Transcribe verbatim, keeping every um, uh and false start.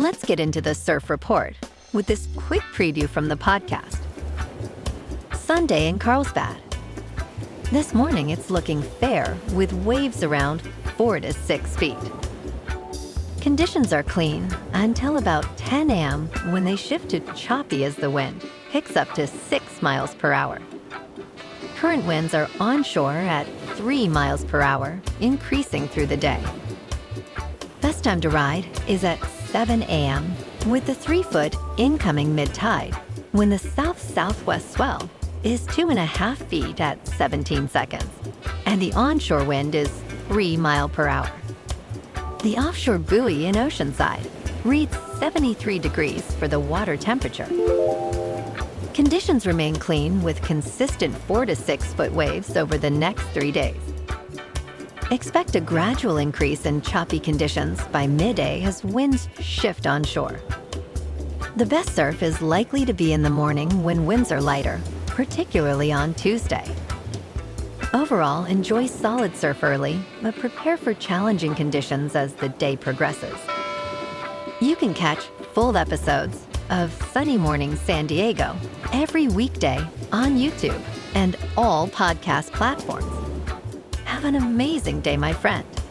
Let's get into the surf report with this quick preview from the podcast. Sunday in Carlsbad. This morning it's looking fair with waves around four to six feet. Conditions are clean until about ten a.m. when they shift to choppy as the wind picks up to six miles per hour. Current winds are onshore at three miles per hour, increasing through the day. Best time to ride is at seven a.m. with the three-foot incoming mid-tide when the south-southwest swell is two and a half feet at seventeen seconds, and the onshore wind is three mile per hour. The offshore buoy in Oceanside reads seventy-three degrees for the water temperature. Conditions remain clean with consistent four to six foot waves over the next three days. Expect a gradual increase in choppy conditions by mid-day as winds shift onshore. The best surf is likely to be in the morning when winds are lighter, particularly on Tuesday. Overall, enjoy solid surf early, but prepare for challenging conditions as the day progresses. You can catch full episodes of Sunny Morning San Diego every weekday on YouTube and all podcast platforms. Have an amazing day, my friend.